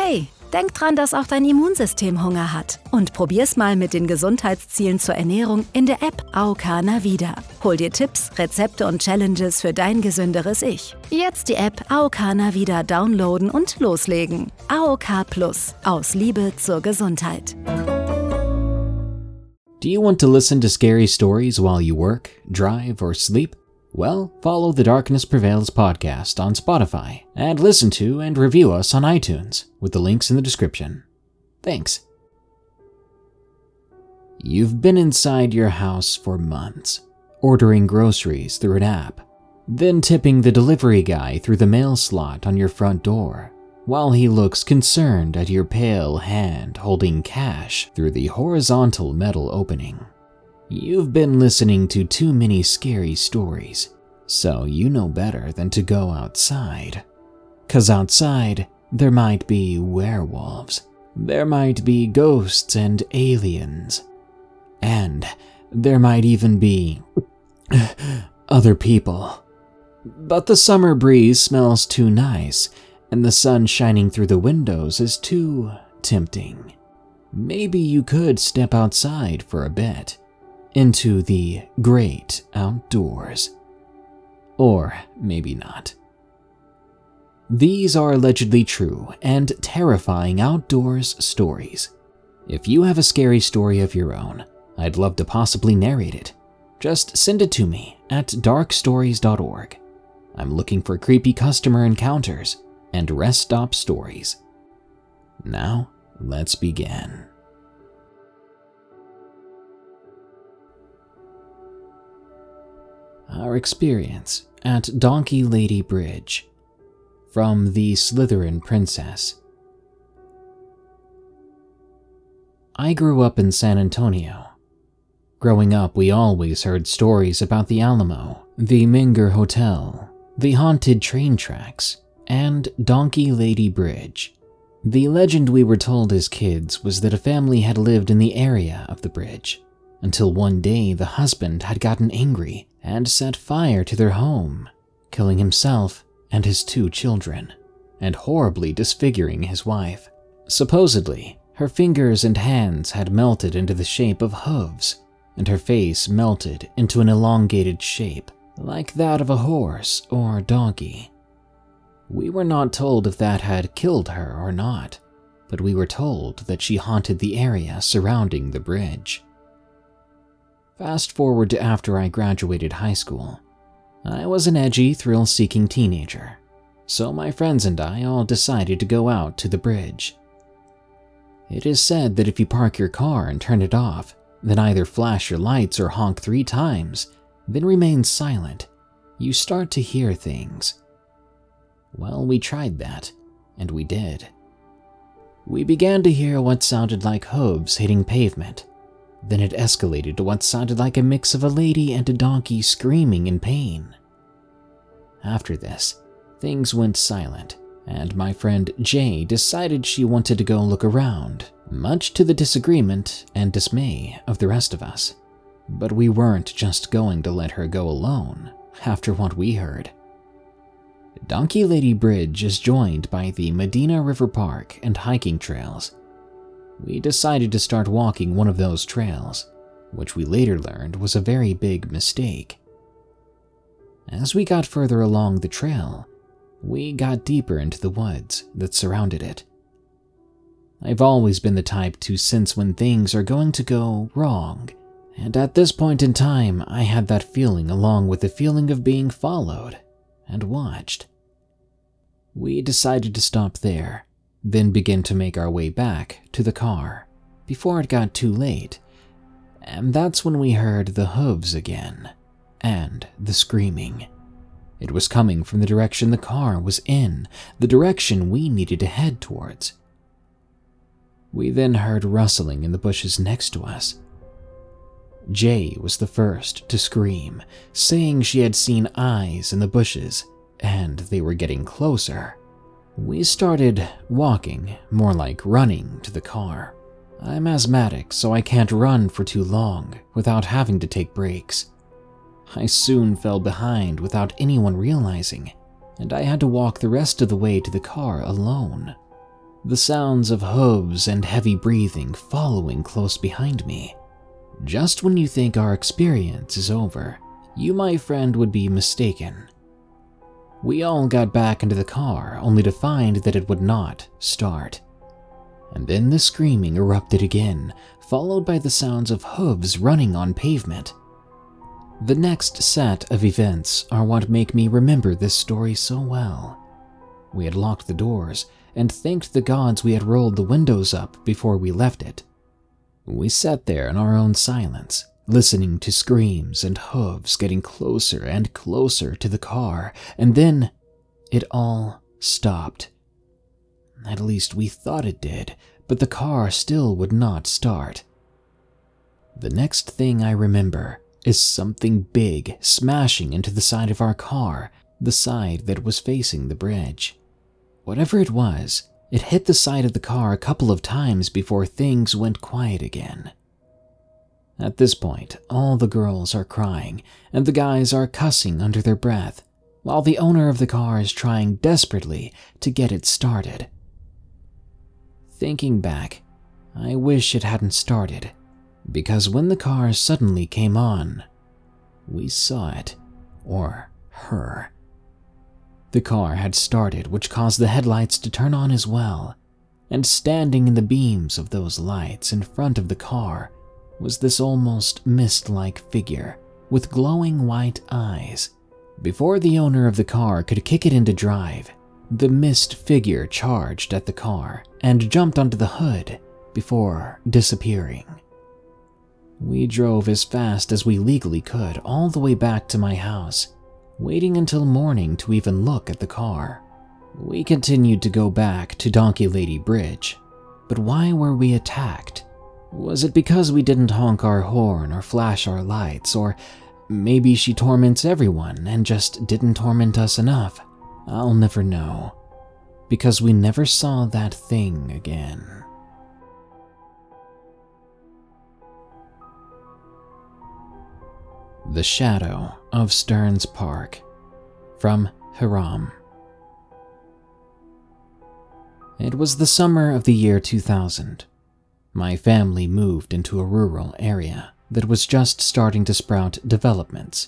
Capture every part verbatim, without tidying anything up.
Hey, denk dran, dass auch dein Immunsystem Hunger hat. Und probier's mal mit den Gesundheitszielen zur Ernährung in der App A O K Navida. Hol dir Tipps, Rezepte und Challenges für dein gesünderes Ich. Jetzt die App A O K Navida downloaden und loslegen. A O K Plus. Aus Liebe zur Gesundheit. Do you want to listen to scary stories while you work, drive, or sleep? Well, follow the Darkness Prevails podcast on Spotify and listen to and review us on iTunes with the links in the description. Thanks. You've been inside your house for months, ordering groceries through an app, then tipping the delivery guy through the mail slot on your front door, while he looks concerned at your pale hand holding cash through the horizontal metal opening. You've been listening to too many scary stories, so you know better than to go outside. 'Cause outside, there might be werewolves, there might be ghosts and aliens, and there might even be other people. But the summer breeze smells too nice, and the sun shining through the windows is too tempting. Maybe you could step outside for a bit, into the great outdoors. Or maybe not. These are allegedly true and terrifying outdoors stories. If you have a scary story of your own, I'd love to possibly narrate it. Just send it to me at dark stories dot org. I'm looking for creepy customer encounters and rest stop stories. Now, let's begin. Our experience at Donkey Lady Bridge, from the Slytherin Princess. I grew up in San Antonio. Growing up, we always heard stories about the Alamo, the Menger Hotel, the haunted train tracks, and Donkey Lady Bridge. The legend we were told as kids was that a family had lived in the area of the bridge, until one day the husband had gotten angry and set fire to their home, killing himself and his two children, and horribly disfiguring his wife. Supposedly, her fingers and hands had melted into the shape of hooves, and her face melted into an elongated shape, like that of a horse or donkey. We were not told if that had killed her or not, but we were told that she haunted the area surrounding the bridge. Fast forward to after I graduated high school. I was an edgy, thrill-seeking teenager, so my friends and I all decided to go out to the bridge. It is said that if you park your car and turn it off, then either flash your lights or honk three times, then remain silent, you start to hear things. Well, we tried that, and we did. We began to hear what sounded like hooves hitting pavement. Then it escalated to what sounded like a mix of a lady and a donkey screaming in pain. After this, things went silent, and my friend Jay decided she wanted to go look around, much to the disagreement and dismay of the rest of us. But we weren't just going to let her go alone, after what we heard. Donkey Lady Bridge is joined by the Medina River Park and hiking trails. We decided to start walking one of those trails, which we later learned was a very big mistake. As we got further along the trail, we got deeper into the woods that surrounded it. I've always been the type to sense when things are going to go wrong, and at this point in time, I had that feeling along with the feeling of being followed and watched. We decided to stop there, then begin to make our way back to the car before it got too late, and that's when we heard the hooves again, and the screaming. It was coming from the direction the car was in, the direction we needed to head towards. We then heard rustling in the bushes next to us. Jay was the first to scream, saying she had seen eyes in the bushes, and they were getting closer. We started walking, more like running, to the car. I'm asthmatic, so I can't run for too long without having to take breaks. I soon fell behind without anyone realizing, and I had to walk the rest of the way to the car alone. the sounds of hooves and heavy breathing following close behind me. Just when you think our experience is over, you, my friend, would be mistaken. We all got back into the car only to find that it would not start. And then the screaming erupted again, followed by the sounds of hooves running on pavement. The next set of events are what make me remember this story so well. We had locked the doors and thanked the gods we had rolled the windows up before we left it. We sat there in our own silence, listening to screams and hooves getting closer and closer to the car, and then it all stopped. At least we thought it did, but the car still would not start. The next thing I remember is something big smashing into the side of our car, the side that was facing the bridge. Whatever it was, it hit the side of the car a couple of times before things went quiet again. At this point, all the girls are crying, and the guys are cussing under their breath, while the owner of the car is trying desperately to get it started. Thinking back, I wish it hadn't started, because when the car suddenly came on, we saw it, or her. The car had started, which caused the headlights to turn on as well, and standing in the beams of those lights in front of the car was this almost mist-like figure with glowing white eyes. Before the owner of the car could kick it into drive, the mist figure charged at the car and jumped onto the hood before disappearing. We drove as fast as we legally could all the way back to my house, waiting until morning to even look at the car. We continued to go back to Donkey Lady Bridge, but why were we attacked? Was it because we didn't honk our horn or flash our lights, or maybe she torments everyone and just didn't torment us enough? I'll never know, because we never saw that thing again. The Shadow of Stearns Park, from Hiram. It was the summer of the year two thousand. My family moved into a rural area that was just starting to sprout developments.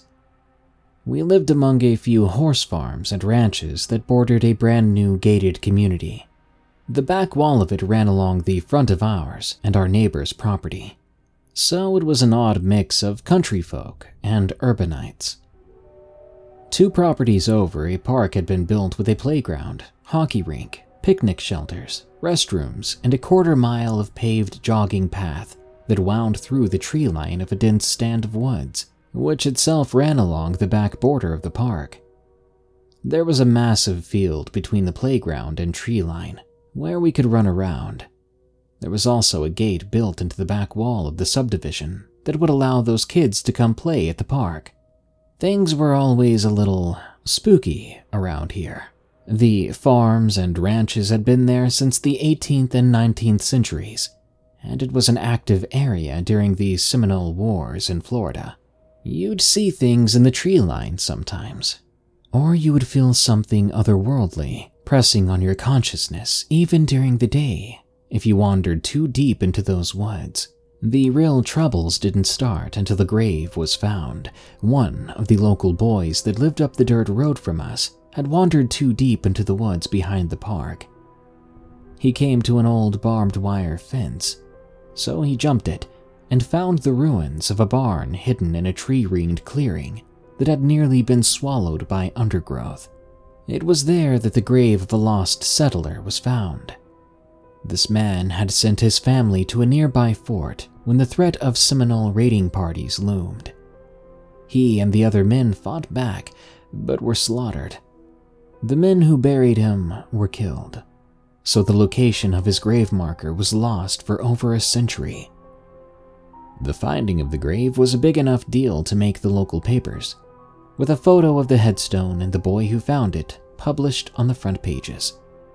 We lived among a few horse farms and ranches that bordered a brand new gated community. The back wall of it ran along the front of ours and our neighbor's property, so it was an odd mix of country folk and urbanites. Two properties over, a park had been built with a playground, hockey rink, picnic shelters, restrooms, and a quarter mile of paved jogging path that wound through the tree line of a dense stand of woods, which itself ran along the back border of the park. There was a massive field between the playground and tree line, where we could run around. There was also a gate built into the back wall of the subdivision that would allow those kids to come play at the park. Things were always a little spooky around here. The farms and ranches had been there since the eighteenth and nineteenth centuries, and it was an active area during the Seminole Wars in Florida. You'd see things in the tree line sometimes, or you would feel something otherworldly pressing on your consciousness even during the day if you wandered too deep into those woods. The real troubles didn't start until the grave was found. One of the local boys that lived up the dirt road from us had wandered too deep into the woods behind the park. He came to an old barbed wire fence, so he jumped it and found the ruins of a barn hidden in a tree-ringed clearing that had nearly been swallowed by undergrowth. It was there that the grave of a lost settler was found. This man had sent his family to a nearby fort when the threat of Seminole raiding parties loomed. He and the other men fought back, but were slaughtered. The men who buried him were killed, so the location of his grave marker was lost for over a century. The finding of the grave was a big enough deal to make the local papers, with a photo of the headstone and the boy who found it published on the front pages.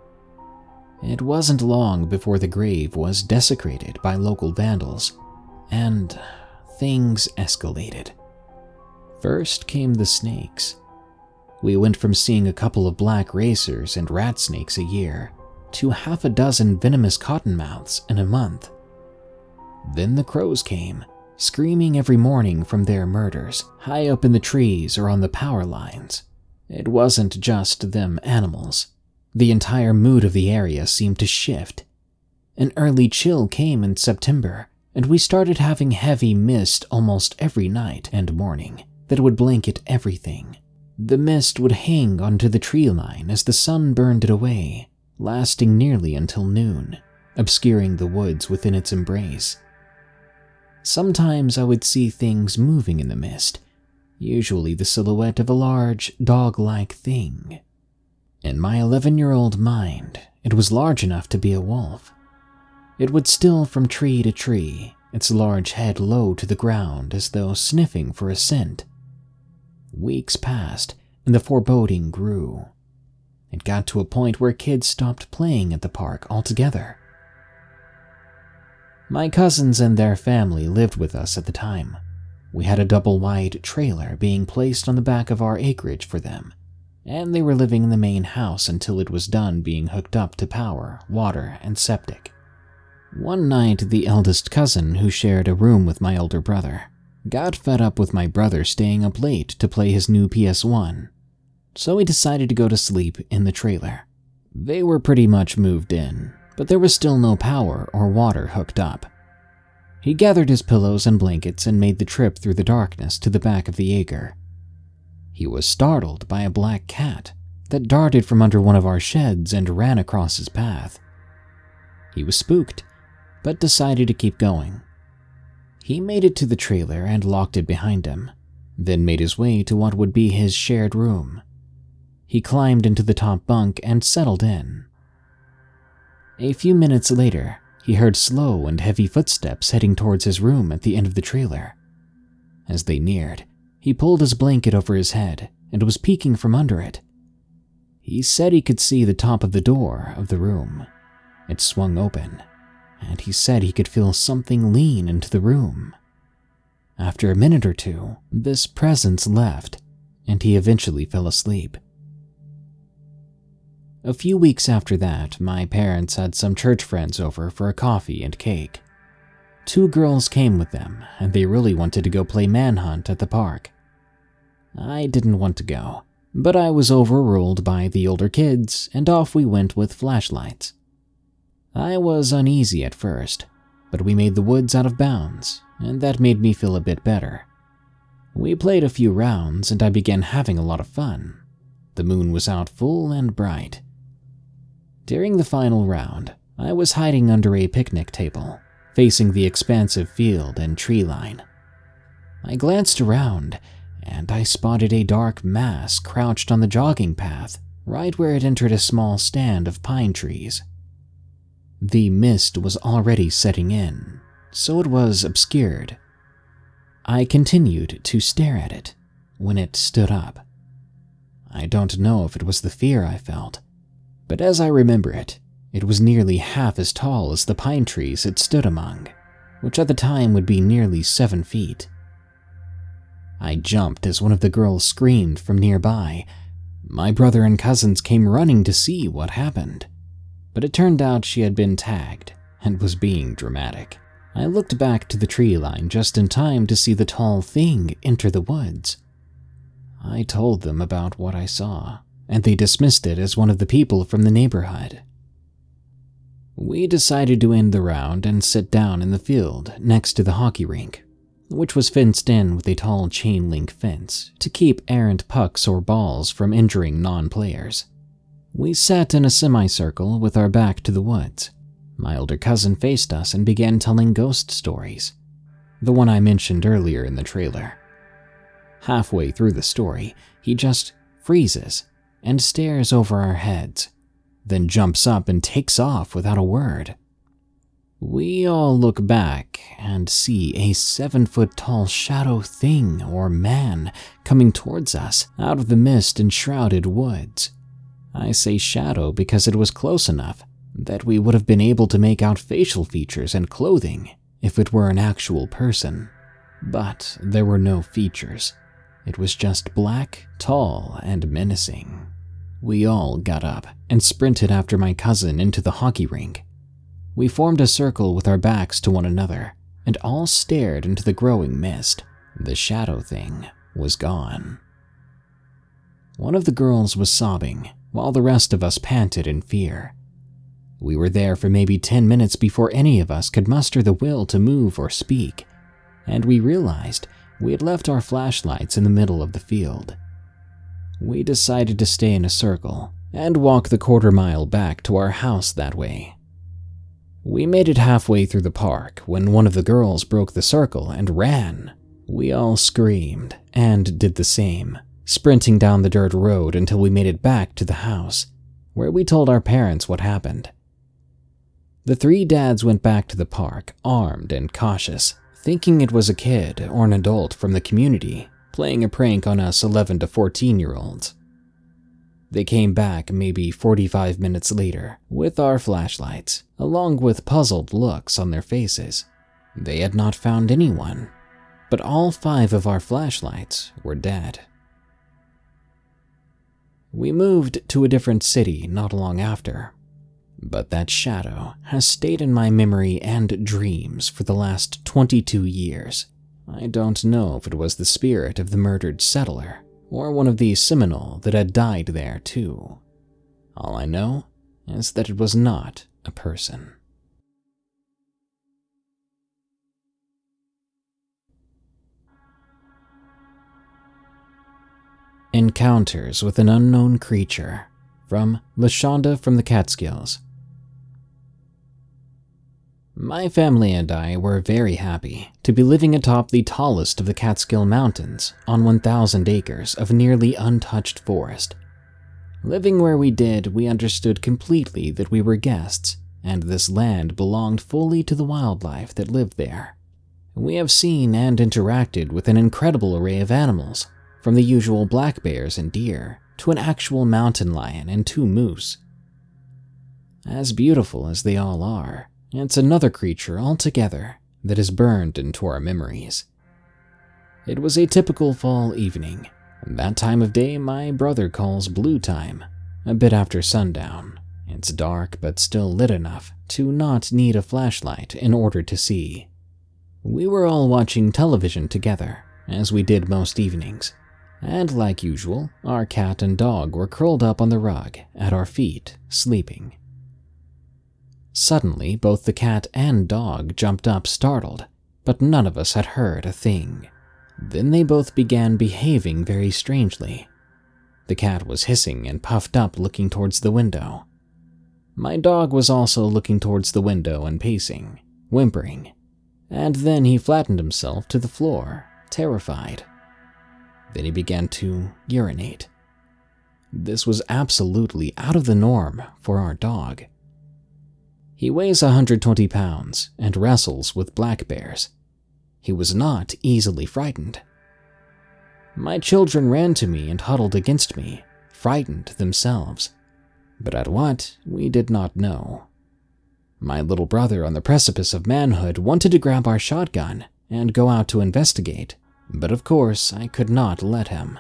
It wasn't long before the grave was desecrated by local vandals, and things escalated. First came the snakes. We went from seeing a couple of black racers and rat snakes a year to half a dozen venomous cottonmouths in a month. Then the crows came, screaming every morning from their murders, high up in the trees or on the power lines. It wasn't just them animals. The entire mood of the area seemed to shift. An early chill came in September, and we started having heavy mist almost every night and morning that would blanket everything. The mist would hang onto the tree line as the sun burned it away, lasting nearly until noon, obscuring the woods within its embrace. Sometimes I would see things moving in the mist, usually the silhouette of a large, dog-like thing. In my eleven-year-old mind, it was large enough to be a wolf. It would steal from tree to tree, its large head low to the ground as though sniffing for a scent. Weeks passed, and the foreboding grew. It got to a point where kids stopped playing at the park altogether. My cousins and their family lived with us at the time. We had a double-wide trailer being placed on the back of our acreage for them, and they were living in the main house until it was done being hooked up to power, water, and septic. One night, the eldest cousin, who shared a room with my older brother, got fed up with my brother staying up late to play his new P S one, so he decided to go to sleep in the trailer. They were pretty much moved in, but there was still no power or water hooked up. He gathered his pillows and blankets and made the trip through the darkness to the back of the Jaeger. He was startled by a black cat that darted from under one of our sheds and ran across his path. He was spooked, but decided to keep going. He made it to the trailer and locked it behind him, then made his way to what would be his shared room. He climbed into the top bunk and settled in. A few minutes later, he heard slow and heavy footsteps heading towards his room at the end of the trailer. As they neared, he pulled his blanket over his head and was peeking from under it. He said he could see the top of the door of the room. It swung open, and he said he could feel something lean into the room. After a minute or two, this presence left, and he eventually fell asleep. A few weeks after that, my parents had some church friends over for a coffee and cake. Two girls came with them, and they really wanted to go play manhunt at the park. I didn't want to go, but I was overruled by the older kids, and off we went with flashlights. I was uneasy at first, but we made the woods out of bounds, and that made me feel a bit better. We played a few rounds, and I began having a lot of fun. The moon was out full and bright. During the final round, I was hiding under a picnic table, facing the expansive field and tree line. I glanced around, and I spotted a dark mass crouched on the jogging path, right where it entered a small stand of pine trees. The mist was already setting in, so it was obscured. I continued to stare at it when it stood up. I don't know if it was the fear I felt, but as I remember it, it was nearly half as tall as the pine trees it stood among, which at the time would be nearly seven feet. I jumped as one of the girls screamed from nearby. My brother and cousins came running to see what happened, but it turned out she had been tagged and was being dramatic. I looked back to the tree line just in time to see the tall thing enter the woods. I told them about what I saw, and they dismissed it as one of the people from the neighborhood. We decided to end the round and sit down in the field next to the hockey rink, which was fenced in with a tall chain-link fence to keep errant pucks or balls from injuring non-players. We sat in a semicircle with our back to the woods. My older cousin faced us and began telling ghost stories, the one I mentioned earlier in the trailer. Halfway through the story, he just freezes and stares over our heads, then jumps up and takes off without a word. We all look back and see a seven-foot-tall shadow thing or man coming towards us out of the mist and shrouded woods. I say shadow because it was close enough that we would have been able to make out facial features and clothing if it were an actual person. But there were no features. It was just black, tall, and menacing. We all got up and sprinted after my cousin into the hockey rink. We formed a circle with our backs to one another and all stared into the growing mist. The shadow thing was gone. One of the girls was sobbing, while the rest of us panted in fear. We were there for maybe ten minutes before any of us could muster the will to move or speak, and we realized we had left our flashlights in the middle of the field. We decided to stay in a circle and walk the quarter mile back to our house that way. We made it halfway through the park when one of the girls broke the circle and ran. We all screamed and did the same, sprinting down the dirt road until we made it back to the house, where we told our parents what happened. The three dads went back to the park, armed and cautious, thinking it was a kid or an adult from the community playing a prank on us eleven to fourteen-year-olds. They came back maybe forty-five minutes later with our flashlights, along with puzzled looks on their faces. They had not found anyone, but all five of our flashlights were dead. We moved to a different city not long after, but that shadow has stayed in my memory and dreams for the last twenty-two years. I don't know if it was the spirit of the murdered settler or one of the Seminole that had died there too. All I know is that it was not a person. Encounters with an Unknown Creature from LaShonda from the Catskills. My family and I were very happy to be living atop the tallest of the Catskill Mountains on one thousand acres of nearly untouched forest. Living where we did, we understood completely that we were guests, and this land belonged fully to the wildlife that lived there. We have seen and interacted with an incredible array of animals, from the usual black bears and deer to an actual mountain lion and two moose. As beautiful as they all are, it's another creature altogether that is burned into our memories. It was a typical fall evening, that time of day my brother calls blue time, a bit after sundown. It's dark but still lit enough to not need a flashlight in order to see. We were all watching television together, as we did most evenings, and like usual, our cat and dog were curled up on the rug at our feet, sleeping. Suddenly, both the cat and dog jumped up startled, but none of us had heard a thing. Then they both began behaving very strangely. The cat was hissing and puffed up, looking towards the window. My dog was also looking towards the window and pacing, whimpering, and then he flattened himself to the floor, terrified. Then he began to urinate. This was absolutely out of the norm for our dog. He weighs one hundred twenty pounds and wrestles with black bears. He was not easily frightened. My children ran to me and huddled against me, frightened themselves, but at what, we did not know. My little brother, on the precipice of manhood, wanted to grab our shotgun and go out to investigate, but of course I could not let him.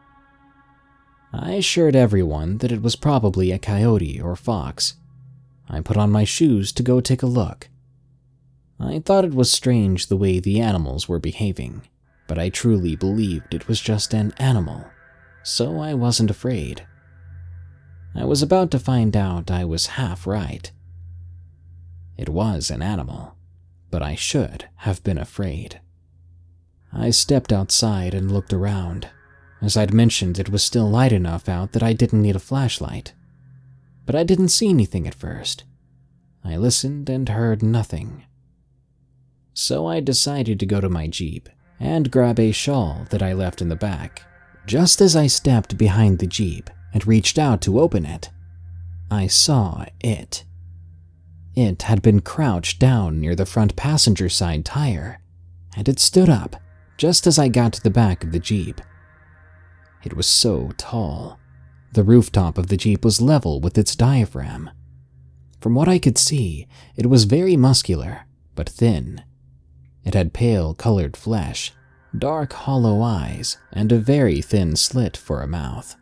I assured everyone that it was probably a coyote or fox. I put on my shoes to go take a look. I thought it was strange the way the animals were behaving, but I truly believed it was just an animal, so I wasn't afraid. I was about to find out I was half right. It was an animal, but I should have been afraid. I stepped outside and looked around. As I'd mentioned, it was still light enough out that I didn't need a flashlight. But I didn't see anything at first. I listened and heard nothing. So I decided to go to my Jeep and grab a shawl that I left in the back. Just as I stepped behind the Jeep and reached out to open it, I saw it. It had been crouched down near the front passenger side tire, and it stood up just as I got to the back of the Jeep. It was so tall. The rooftop of the Jeep was level with its diaphragm. From what I could see, it was very muscular, but thin. It had pale-colored flesh, dark hollow eyes, and a very thin slit for a mouth.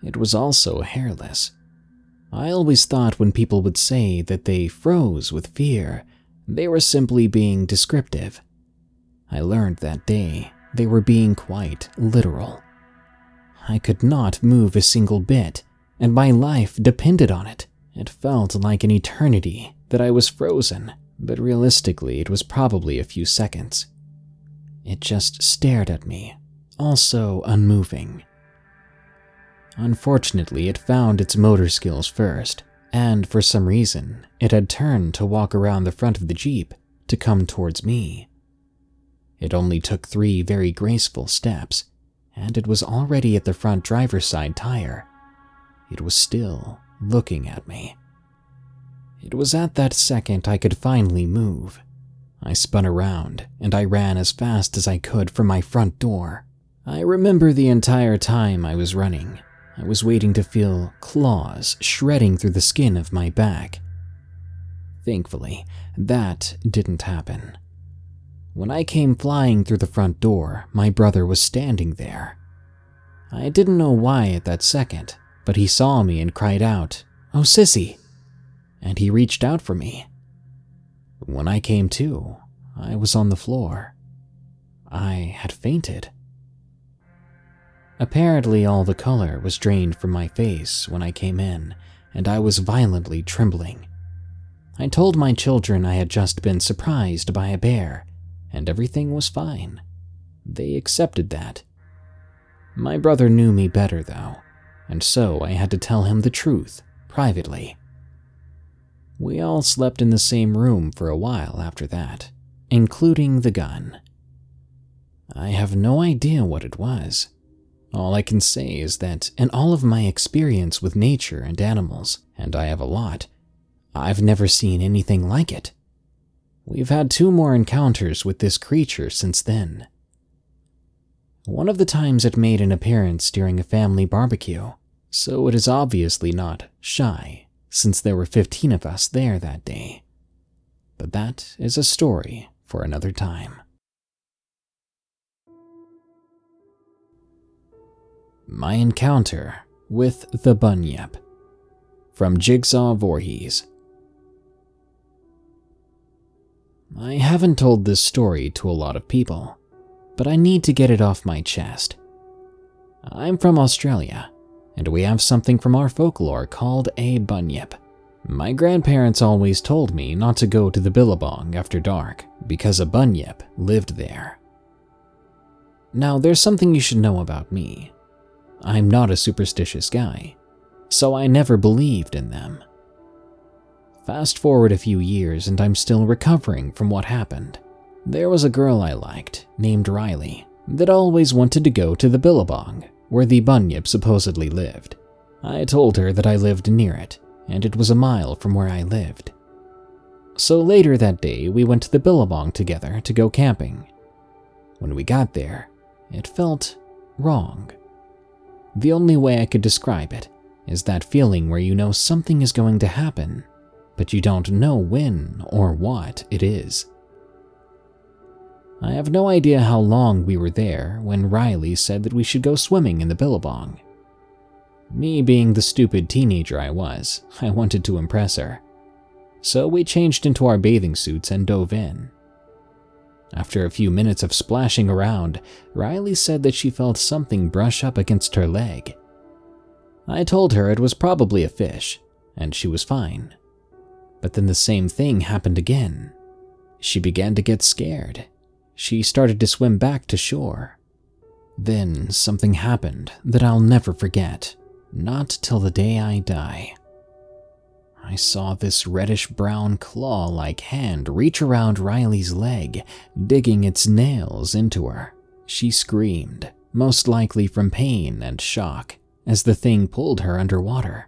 It was also hairless. I always thought when people would say that they froze with fear, they were simply being descriptive. I learned that day they were being quite literal. I could not move a single bit, and my life depended on it. It felt like an eternity that I was frozen, but realistically it was probably a few seconds. It just stared at me, also unmoving. Unfortunately, it found its motor skills first, and for some reason, it had turned to walk around the front of the Jeep to come towards me. It only took three very graceful steps, and it was already at the front driver's side tire. It was still looking at me. It was at that second I could finally move. I spun around, and I ran as fast as I could for my front door. I remember the entire time I was running, I was waiting to feel claws shredding through the skin of my back. Thankfully, that didn't happen. When I came flying through the front door, my brother was standing there. I didn't know why at that second, but he saw me and cried out, "Oh, Sissy!" And he reached out for me. When I came to, I was on the floor. I had fainted. Apparently, all the color was drained from my face when I came in, and I was violently trembling. I told my children I had just been surprised by a bear, and everything was fine. They accepted that. My brother knew me better, though, and so I had to tell him the truth, privately. We all slept in the same room for a while after that, including the gun. I have no idea what it was. All I can say is that in all of my experience with nature and animals, and I have a lot, I've never seen anything like it. We've had two more encounters with this creature since then. One of the times it made an appearance during a family barbecue, so it is obviously not shy, since there were fifteen of us there that day. But that is a story for another time. My encounter with the Bunyip, from Jigsaw Voorhees. I haven't told this story to a lot of people, but I need to get it off my chest. I'm from Australia, and we have something from our folklore called a bunyip. My grandparents always told me not to go to the Billabong after dark because a bunyip lived there. Now, there's something you should know about me. I'm not a superstitious guy, so I never believed in them. Fast forward a few years and I'm still recovering from what happened. There was a girl I liked, named Riley, that always wanted to go to the Billabong, where the bunyip supposedly lived. I told her that I lived near it, and it was a mile from where I lived. So later that day, we went to the Billabong together to go camping. When we got there, it felt wrong. The only way I could describe it is that feeling where you know something is going to happen, but you don't know when or what it is. I have no idea how long we were there when Riley said that we should go swimming in the Billabong. Me being the stupid teenager I was, I wanted to impress her. So we changed into our bathing suits and dove in. After a few minutes of splashing around, Riley said that she felt something brush up against her leg. I told her it was probably a fish, and she was fine. But then the same thing happened again. She began to get scared. She started to swim back to shore. Then something happened that I'll never forget, not till the day I die. I saw this reddish-brown claw-like hand reach around Riley's leg, digging its nails into her. She screamed, most likely from pain and shock, as the thing pulled her underwater.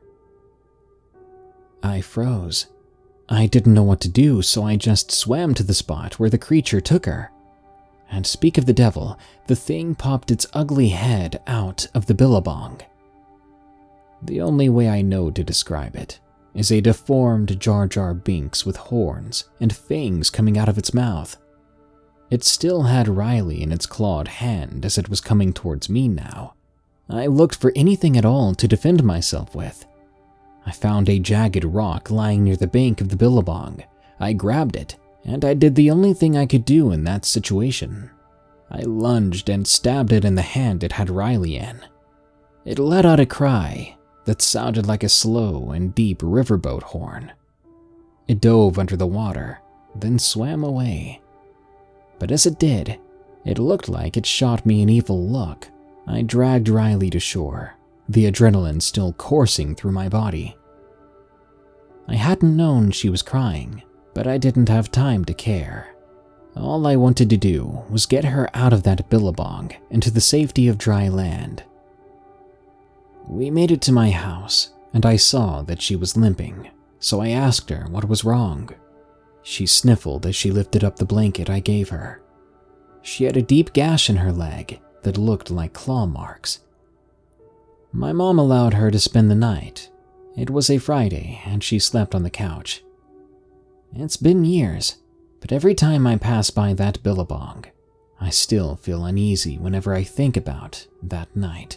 I froze. I didn't know what to do, so I just swam to the spot where the creature took her. And speak of the devil, the thing popped its ugly head out of the Billabong. The only way I know to describe it is a deformed Jar Jar Binks with horns and fangs coming out of its mouth. It still had Riley in its clawed hand as it was coming towards me now, I looked for anything at all to defend myself with. I found a jagged rock lying near the bank of the billabong. I grabbed it, and I did the only thing I could do in that situation. I lunged and stabbed it in the hand it had Riley in. It let out a cry that sounded like a slow and deep riverboat horn. It dove under the water, then swam away. But as it did, it looked like it shot me an evil look. I dragged Riley to shore, the adrenaline still coursing through my body. I hadn't known she was crying, but I didn't have time to care. All I wanted to do was get her out of that billabong into the safety of dry land. We made it to my house, and I saw that she was limping, so I asked her what was wrong. She sniffled as she lifted up the blanket I gave her. She had a deep gash in her leg that looked like claw marks. My mom allowed her to spend the night. It was a Friday, and she slept on the couch. It's been years, but every time I pass by that billabong, I still feel uneasy whenever I think about that night.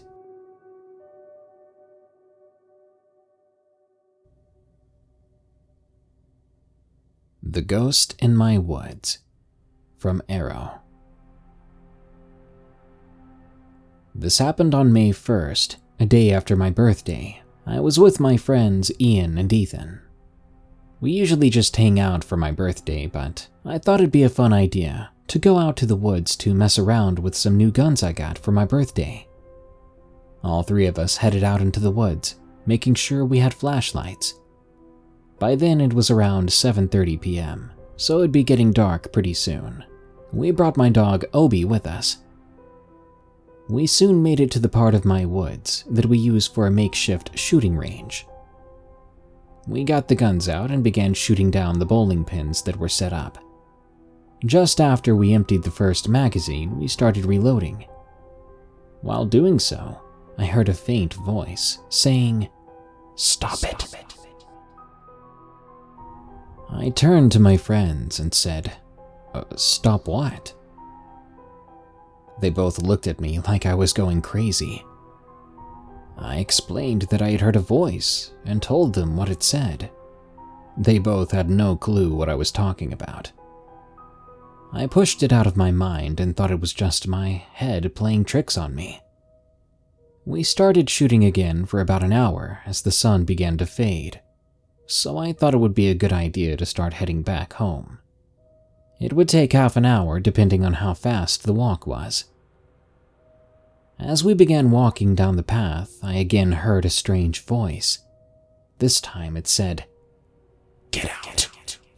The Ghost in My Woods, from Arrow. This happened on May first, a day after my birthday. I was with my friends Ian and Ethan. We usually just hang out for my birthday, but I thought it'd be a fun idea to go out to the woods to mess around with some new guns I got for my birthday. All three of us headed out into the woods, making sure we had flashlights. By then it was around seven thirty p m, so it'd be getting dark pretty soon. We brought my dog Obi with us. We soon made it to the part of my woods that we use for a makeshift shooting range. We got the guns out and began shooting down the bowling pins that were set up. Just after we emptied the first magazine, we started reloading. While doing so, I heard a faint voice saying, "Stop it." I turned to my friends and said, uh, "Stop what?" They both looked at me like I was going crazy. I explained that I had heard a voice and told them what it said. They both had no clue what I was talking about. I pushed it out of my mind and thought it was just my head playing tricks on me. We started shooting again for about an hour as the sun began to fade, so I thought it would be a good idea to start heading back home. It would take half an hour depending on how fast the walk was. As we began walking down the path, I again heard a strange voice. This time it said, "Get out."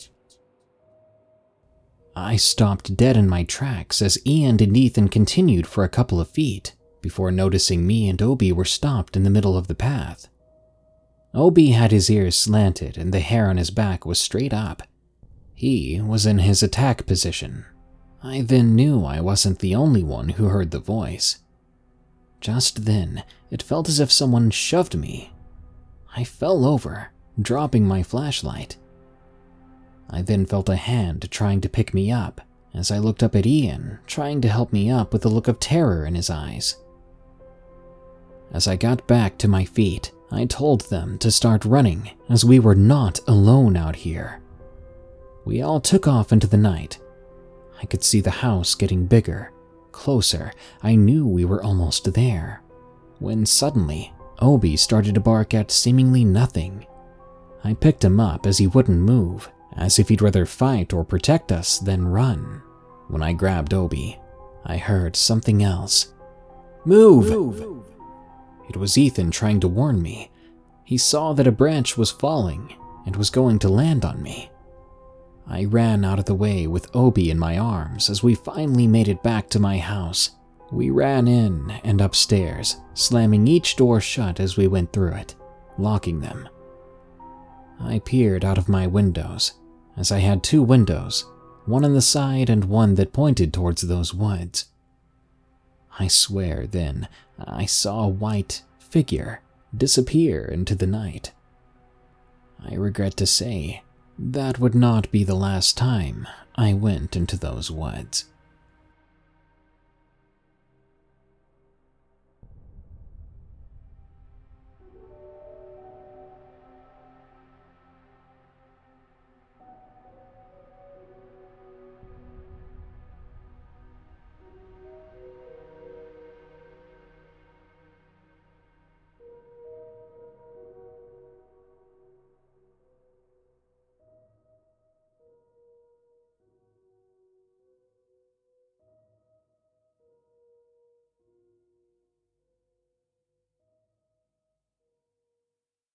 I stopped dead in my tracks as Ian and Ethan continued for a couple of feet before noticing me and Obi were stopped in the middle of the path. Obi had his ears slanted and the hair on his back was straight up. He was in his attack position. I then knew I wasn't the only one who heard the voice. Just then, it felt as if someone shoved me. I fell over, dropping my flashlight. I then felt a hand trying to pick me up as I looked up at Ian, trying to help me up with a look of terror in his eyes. As I got back to my feet, I told them to start running as we were not alone out here. We all took off into the night. I could see the house getting bigger, closer. I knew we were almost there, when suddenly Obi started to bark at seemingly nothing. I picked him up as he wouldn't move, as if he'd rather fight or protect us than run. When I grabbed Obi, I heard something else. Move! Move! It was Ethan trying to warn me. He saw that a branch was falling and was going to land on me. I ran out of the way with Obi in my arms as we finally made it back to my house. We ran in and upstairs, slamming each door shut as we went through it, locking them. I peered out of my windows, as I had two windows, one on the side and one that pointed towards those woods. I swear then I saw a white figure disappear into the night. I regret to say, that would not be the last time I went into those woods.